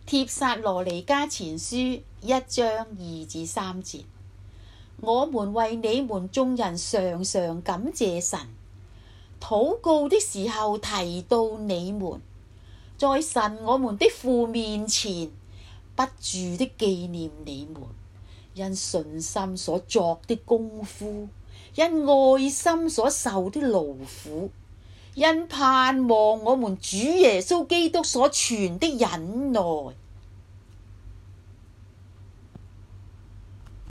帖撒羅尼迦前書1章2至3節，我們為你們眾人常常感謝神，禱告的時候提到你們，在神我們的父面前不住的紀念你們，因信心所作的功夫，因愛心所受的勞苦，因盼望我們主耶穌基督所存的忍耐，